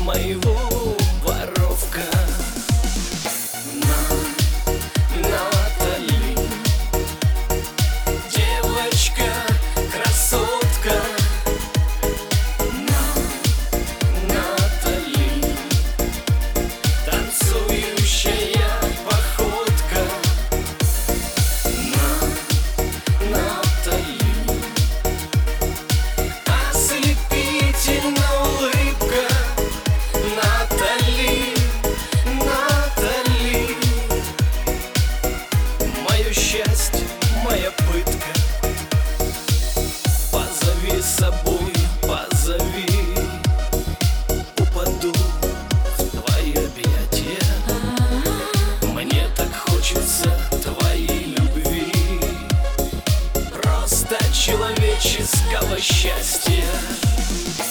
моего воровка. Натали, девочка, красотка. Натали, танцующая походка. Натали, ослепительная улыбка. Натали, Натали, мое счастье, моя пытка. Позови с собой, позови, упаду в твои объятия. Мне так хочется твоей любви, просто человеческого счастья.